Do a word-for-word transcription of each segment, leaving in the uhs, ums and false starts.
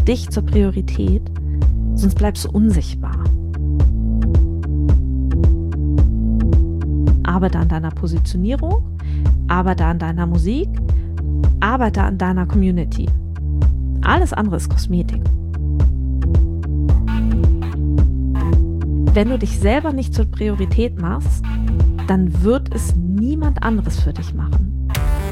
dich zur Priorität, sonst bleibst du unsichtbar. Arbeite an deiner Positionierung, arbeite an deiner Musik, arbeite an deiner Community. Alles andere ist Kosmetik. Wenn du dich selber nicht zur Priorität machst, dann wird es niemand anderes für dich machen.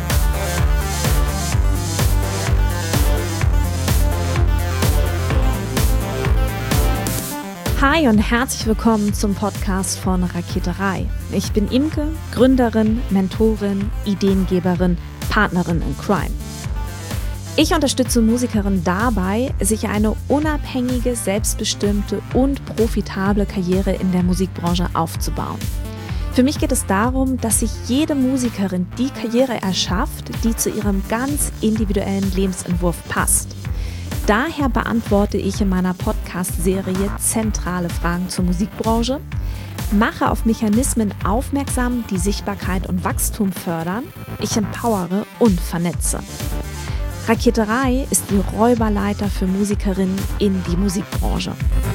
Hi und herzlich willkommen zum Podcast von Raketerei. Ich bin Imke, Gründerin, Mentorin, Ideengeberin, Partnerin in Crime. Ich unterstütze Musikerinnen dabei, sich eine unabhängige, selbstbestimmte und profitable Karriere in der Musikbranche aufzubauen. Für mich geht es darum, dass sich jede Musikerin die Karriere erschafft, die zu ihrem ganz individuellen Lebensentwurf passt. Daher beantworte ich in meiner Podcast-Serie zentrale Fragen zur Musikbranche, mache auf Mechanismen aufmerksam, die Sichtbarkeit und Wachstum fördern, ich empowere und vernetze. Raketerei ist die Räuberleiter für Musikerinnen in die Musikbranche.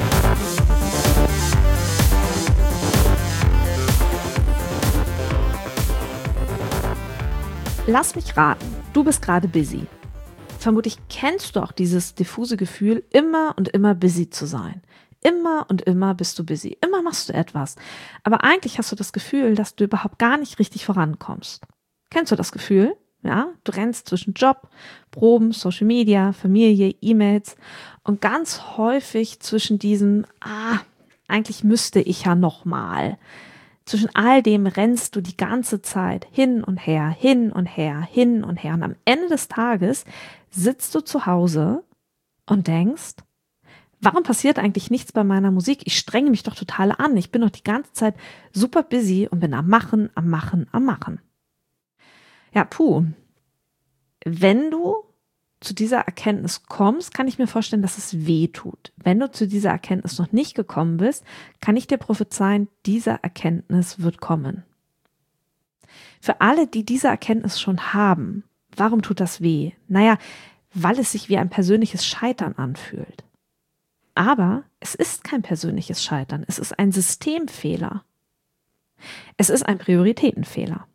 Lass mich raten, du bist gerade busy. Vermutlich kennst du auch dieses diffuse Gefühl, immer und immer busy zu sein. Immer und immer bist du busy. Immer machst du etwas. Aber eigentlich hast du das Gefühl, dass du überhaupt gar nicht richtig vorankommst. Kennst du das Gefühl? Ja, du rennst zwischen Job, Proben, Social Media, Familie, E-Mails und ganz häufig zwischen diesem, ah, eigentlich müsste ich ja noch mal. Zwischen all dem rennst du die ganze Zeit hin und her, hin und her, hin und her. Und am Ende des Tages sitzt du zu Hause und denkst, warum passiert eigentlich nichts bei meiner Musik? Ich strenge mich doch total an. Ich bin doch die ganze Zeit super busy und bin am Machen, am Machen, am Machen. Ja, puh. Wenn du zu dieser Erkenntnis kommst, kann ich mir vorstellen, dass es weh tut. Wenn du zu dieser Erkenntnis noch nicht gekommen bist, kann ich dir prophezeien, diese Erkenntnis wird kommen. Für alle, die diese Erkenntnis schon haben, warum tut das weh? Naja, weil es sich wie ein persönliches Scheitern anfühlt. Aber es ist kein persönliches Scheitern, es ist ein Systemfehler. Es ist ein Prioritätenfehler.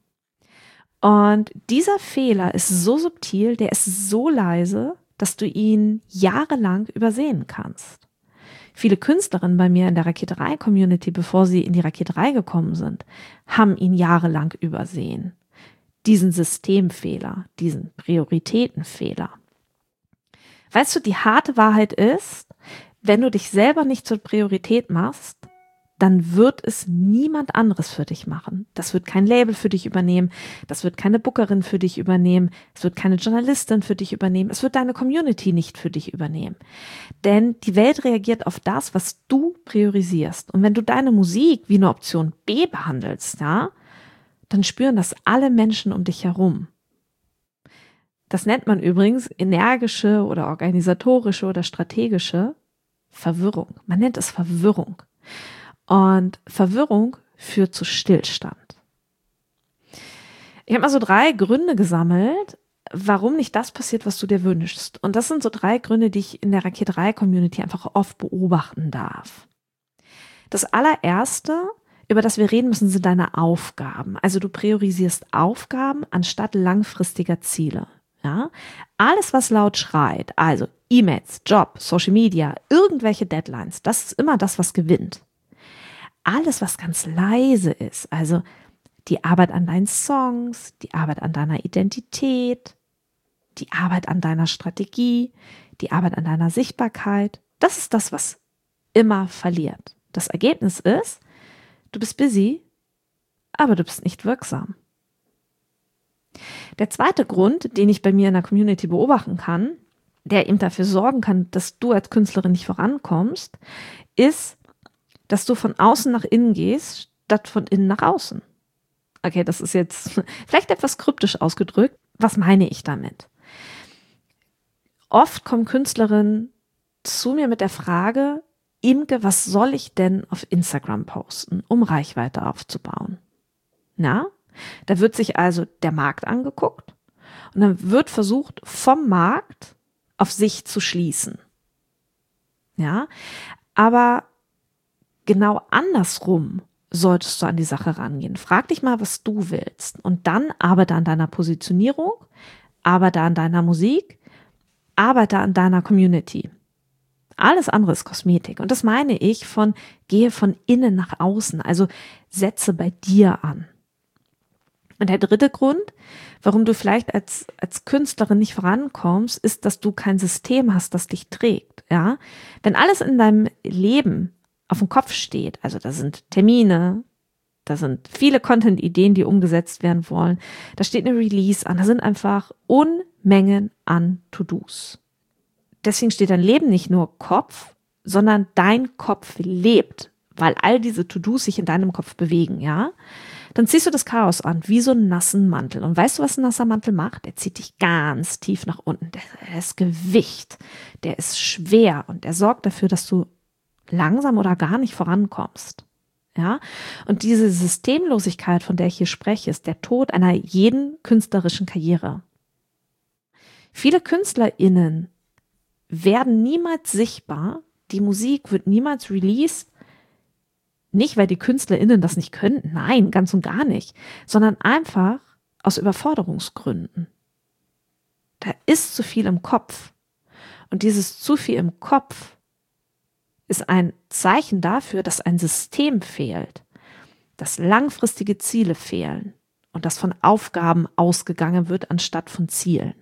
Und dieser Fehler ist so subtil, der ist so leise, dass du ihn jahrelang übersehen kannst. Viele Künstlerinnen bei mir in der Raketerei-Community, bevor sie in die Raketerei gekommen sind, haben ihn jahrelang übersehen. Diesen Systemfehler, diesen Prioritätenfehler. Weißt du, die harte Wahrheit ist, wenn du dich selber nicht zur Priorität machst, dann wird es niemand anderes für dich machen. Das wird kein Label für dich übernehmen, das wird keine Bookerin für dich übernehmen, es wird keine Journalistin für dich übernehmen, es wird deine Community nicht für dich übernehmen. Denn die Welt reagiert auf das, was du priorisierst. Und wenn du deine Musik wie eine Option B behandelst, ja, dann spüren das alle Menschen um dich herum. Das nennt man übrigens energische oder organisatorische oder strategische Verwirrung. Man nennt es Verwirrung. Und Verwirrung führt zu Stillstand. Ich habe mal so drei Gründe gesammelt, warum nicht das passiert, was du dir wünschst. Und das sind so drei Gründe, die ich in der Raketerei-Community einfach oft beobachten darf. Das allererste, über das wir reden müssen, sind deine Aufgaben. Also du priorisierst Aufgaben anstatt langfristiger Ziele. Ja? Alles, was laut schreit, also E-Mails, Job, Social Media, irgendwelche Deadlines, das ist immer das, was gewinnt. Alles, was ganz leise ist, also die Arbeit an deinen Songs, die Arbeit an deiner Identität, die Arbeit an deiner Strategie, die Arbeit an deiner Sichtbarkeit, das ist das, was immer verliert. Das Ergebnis ist, du bist busy, aber du bist nicht wirksam. Der zweite Grund, den ich bei mir in der Community beobachten kann, der eben dafür sorgen kann, dass du als Künstlerin nicht vorankommst, ist, dass du von außen nach innen gehst, statt von innen nach außen. Okay, das ist jetzt vielleicht etwas kryptisch ausgedrückt. Was meine ich damit? Oft kommen Künstlerinnen zu mir mit der Frage, Imke, was soll ich denn auf Instagram posten, um Reichweite aufzubauen? Na, da wird sich also der Markt angeguckt und dann wird versucht, vom Markt auf sich zu schließen. Ja, aber genau andersrum solltest du an die Sache rangehen. Frag dich mal, was du willst und dann arbeite an deiner Positionierung, arbeite an deiner Musik, arbeite an deiner Community. Alles andere ist Kosmetik und das meine ich von gehe von innen nach außen, also setze bei dir an. Und der dritte Grund, warum du vielleicht als, als Künstlerin nicht vorankommst, ist, dass du kein System hast, das dich trägt. Ja? Wenn alles in deinem Leben auf dem Kopf steht, also da sind Termine, da sind viele Content-Ideen, die umgesetzt werden wollen, da steht eine Release an, da sind einfach Unmengen an To-Dos. Deswegen steht dein Leben nicht nur Kopf, sondern dein Kopf lebt, weil all diese To-Dos sich in deinem Kopf bewegen, ja? Dann ziehst du das Chaos an, wie so einen nassen Mantel. Und weißt du, was ein nasser Mantel macht? Der zieht dich ganz tief nach unten. Der ist Gewicht, der ist schwer und der sorgt dafür, dass du langsam oder gar nicht vorankommst. Ja? Und diese Systemlosigkeit, von der ich hier spreche, ist der Tod einer jeden künstlerischen Karriere. Viele KünstlerInnen werden niemals sichtbar, die Musik wird niemals released, nicht, weil die KünstlerInnen das nicht könnten, nein, ganz und gar nicht, sondern einfach aus Überforderungsgründen. Da ist zu viel im Kopf. Und dieses zu viel im Kopf ist ein Zeichen dafür, dass ein System fehlt, dass langfristige Ziele fehlen und dass von Aufgaben ausgegangen wird, anstatt von Zielen.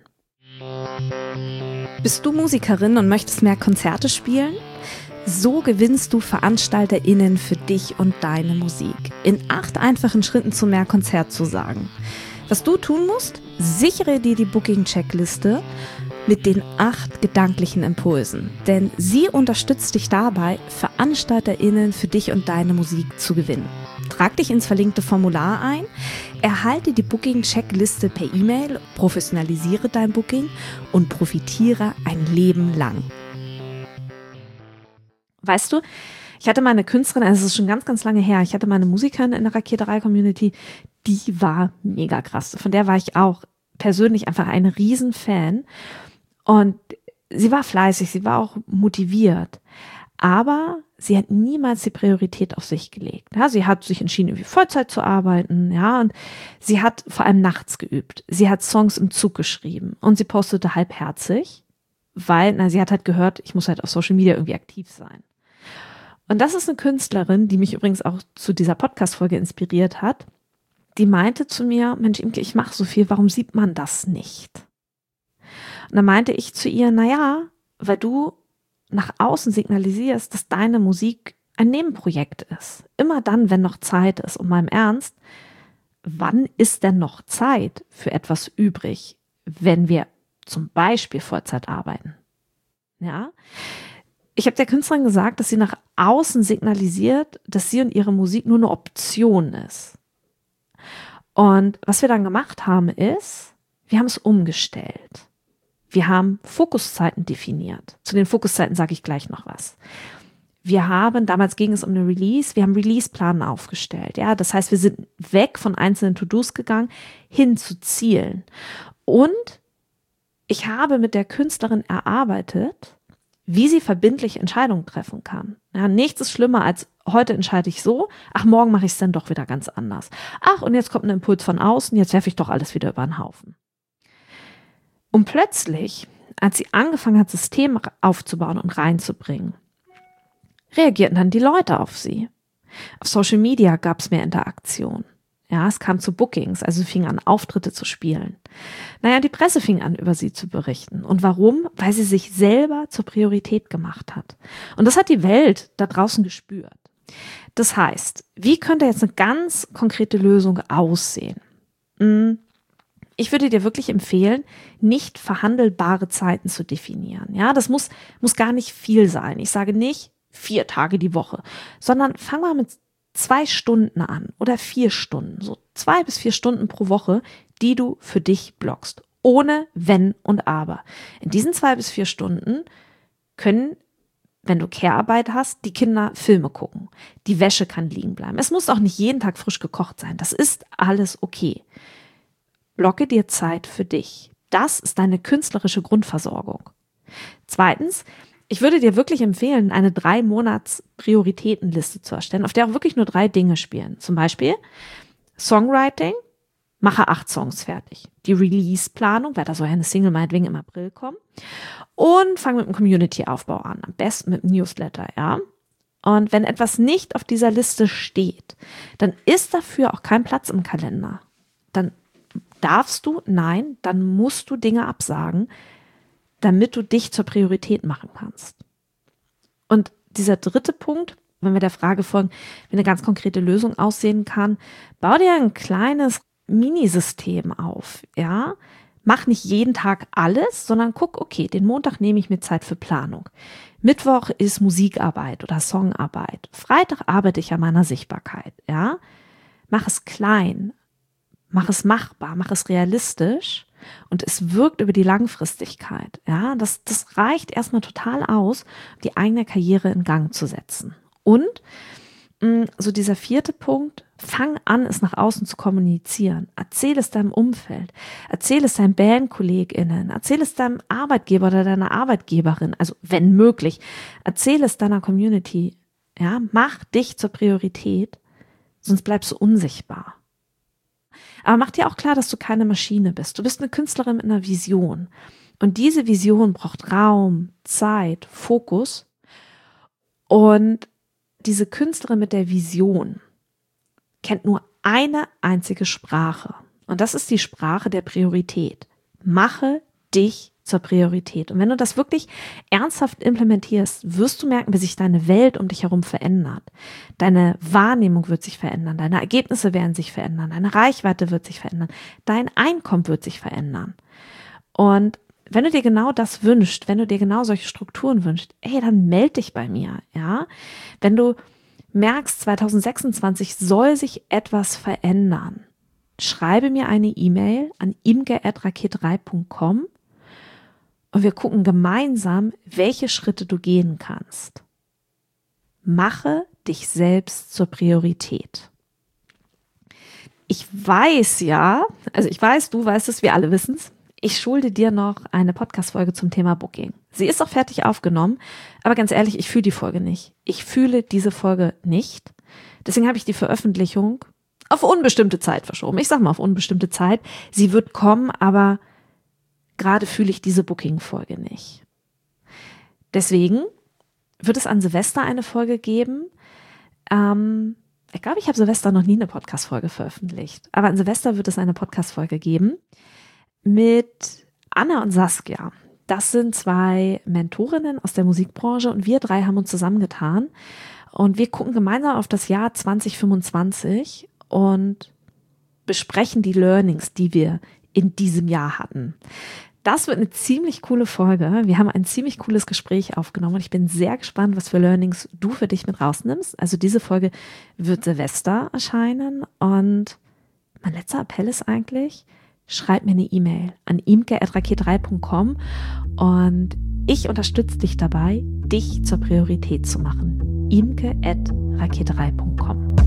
Bist du Musikerin und möchtest mehr Konzerte spielen? So gewinnst du VeranstalterInnen für dich und deine Musik. In acht einfachen Schritten zu mehr Konzertzusagen. Was du tun musst? Sichere dir die Booking-Checkliste mit den acht gedanklichen Impulsen. Denn sie unterstützt dich dabei, VeranstalterInnen für dich und deine Musik zu gewinnen. Trag dich ins verlinkte Formular ein, erhalte die Booking-Checkliste per E-Mail, professionalisiere dein Booking und profitiere ein Leben lang. Weißt du, ich hatte mal eine Künstlerin, also es ist schon ganz, ganz lange her, ich hatte mal eine Musikerin in der Raketerei-Community, die war mega krass. Von der war ich auch persönlich einfach ein Riesenfan und sie war fleißig, sie war auch motiviert, aber sie hat niemals die Priorität auf sich gelegt. Ja, sie hat sich entschieden, irgendwie Vollzeit zu arbeiten, ja, und sie hat vor allem nachts geübt. Sie hat Songs im Zug geschrieben und sie postete halbherzig, weil, na, sie hat halt gehört, ich muss halt auf Social Media irgendwie aktiv sein. Und das ist eine Künstlerin, die mich übrigens auch zu dieser Podcast-Folge inspiriert hat. Die meinte zu mir, Mensch, Imke, ich mache so viel, warum sieht man das nicht? Und dann meinte ich zu ihr, na ja, weil du nach außen signalisierst, dass deine Musik ein Nebenprojekt ist. Immer dann, wenn noch Zeit ist. Und mal im Ernst, wann ist denn noch Zeit für etwas übrig, wenn wir zum Beispiel Vollzeit arbeiten? Ja. Ich habe der Künstlerin gesagt, dass sie nach außen signalisiert, dass sie und ihre Musik nur eine Option ist. Und was wir dann gemacht haben ist, wir haben es umgestellt. Wir haben Fokuszeiten definiert. Zu den Fokuszeiten sage ich gleich noch was. Wir haben, damals ging es um eine Release, wir haben Releaseplan aufgestellt. Ja, das heißt, wir sind weg von einzelnen To-Dos gegangen, hin zu Zielen. Und ich habe mit der Künstlerin erarbeitet, wie sie verbindlich Entscheidungen treffen kann. Ja, nichts ist schlimmer als, heute entscheide ich so, ach, morgen mache ich es dann doch wieder ganz anders. Ach, und jetzt kommt ein Impuls von außen, jetzt werfe ich doch alles wieder über den Haufen. Und plötzlich, als sie angefangen hat, Systeme aufzubauen und reinzubringen, reagierten dann die Leute auf sie. Auf Social Media gab es mehr Interaktion. Ja, es kam zu Bookings, also sie fing an, Auftritte zu spielen. Naja, die Presse fing an, über sie zu berichten. Und warum? Weil sie sich selber zur Priorität gemacht hat. Und das hat die Welt da draußen gespürt. Das heißt, wie könnte jetzt eine ganz konkrete Lösung aussehen? Ich würde dir wirklich empfehlen, nicht verhandelbare Zeiten zu definieren. Ja, das muss, muss gar nicht viel sein. Ich sage nicht vier Tage die Woche, sondern fang mal mit zwei Stunden an oder vier Stunden, so zwei bis vier Stunden pro Woche, die du für dich blockst, ohne Wenn und Aber. In diesen zwei bis vier Stunden können, wenn du Care-Arbeit hast, die Kinder Filme gucken. Die Wäsche kann liegen bleiben. Es muss auch nicht jeden Tag frisch gekocht sein. Das ist alles okay. Blocke dir Zeit für dich. Das ist deine künstlerische Grundversorgung. Zweitens, Ich würde dir wirklich empfehlen, eine drei Monats Prioritätenliste zu erstellen, auf der auch wirklich nur drei Dinge spielen. Zum Beispiel Songwriting, mache acht Songs fertig. Die Release-Planung, weil da soll ja eine Single meinetwegen im April kommen. Und fang mit dem Community-Aufbau an, am besten mit dem Newsletter, ja. Und wenn etwas nicht auf dieser Liste steht, dann ist dafür auch kein Platz im Kalender. Dann darfst du, nein, dann musst du Dinge absagen, damit du dich zur Priorität machen kannst. Und dieser dritte Punkt, wenn wir der Frage folgen, wie eine ganz konkrete Lösung aussehen kann, bau dir ein kleines Minisystem auf, ja. Mach nicht jeden Tag alles, sondern guck, okay, den Montag nehme ich mir Zeit für Planung. Mittwoch ist Musikarbeit oder Songarbeit. Freitag arbeite ich an meiner Sichtbarkeit, ja. Mach es klein, mach es machbar, mach es realistisch und es wirkt über die Langfristigkeit, ja. Das, das reicht erstmal total aus, die eigene Karriere in Gang zu setzen. Und mh, so dieser vierte Punkt, fang an, es nach außen zu kommunizieren. Erzähl es deinem Umfeld. Erzähl es deinen BandkollegInnen. Erzähl es deinem Arbeitgeber oder deiner Arbeitgeberin. Also, wenn möglich. Erzähl es deiner Community. Ja, mach dich zur Priorität, sonst bleibst du unsichtbar. Aber mach dir auch klar, dass du keine Maschine bist. Du bist eine Künstlerin mit einer Vision. Und diese Vision braucht Raum, Zeit, Fokus. Und diese Künstlerin mit der Vision kennt nur eine einzige Sprache. Und das ist die Sprache der Priorität. Mache dich zur Priorität. Und wenn du das wirklich ernsthaft implementierst, wirst du merken, wie sich deine Welt um dich herum verändert. Deine Wahrnehmung wird sich verändern, deine Ergebnisse werden sich verändern, deine Reichweite wird sich verändern, dein Einkommen wird sich verändern. Und wenn du dir genau das wünschst, wenn du dir genau solche Strukturen wünschst, ey, dann melde dich bei mir, ja. Wenn du merkst, zwanzig sechsundzwanzig soll sich etwas verändern, schreibe mir eine E-Mail an imke at raket drei punkt com und wir gucken gemeinsam, welche Schritte du gehen kannst. Mache dich selbst zur Priorität. Ich weiß ja, also ich weiß, du weißt es, wir alle wissen es, ich schulde dir noch eine Podcast-Folge zum Thema Booking. Sie ist auch fertig aufgenommen, aber ganz ehrlich, ich fühle die Folge nicht. Ich fühle diese Folge nicht. Deswegen habe ich die Veröffentlichung auf unbestimmte Zeit verschoben. Ich sage mal auf unbestimmte Zeit. Sie wird kommen, aber gerade fühle ich diese Booking-Folge nicht. Deswegen wird es an Silvester eine Folge geben. Ähm, ich glaube, ich habe Silvester noch nie eine Podcast-Folge veröffentlicht. Aber an Silvester wird es eine Podcast-Folge geben mit Anna und Saskia. Das sind zwei Mentorinnen aus der Musikbranche und wir drei haben uns zusammengetan und wir gucken gemeinsam auf das Jahr zwanzig fünfundzwanzig und besprechen die Learnings, die wir in diesem Jahr hatten. Das wird eine ziemlich coole Folge. Wir haben ein ziemlich cooles Gespräch aufgenommen und ich bin sehr gespannt, was für Learnings du für dich mit rausnimmst. Also diese Folge wird Silvester erscheinen und mein letzter Appell ist eigentlich, schreib mir eine E-Mail an imke at raket drei punkt com und ich unterstütze dich dabei, dich zur Priorität zu machen. imke at raket drei punkt com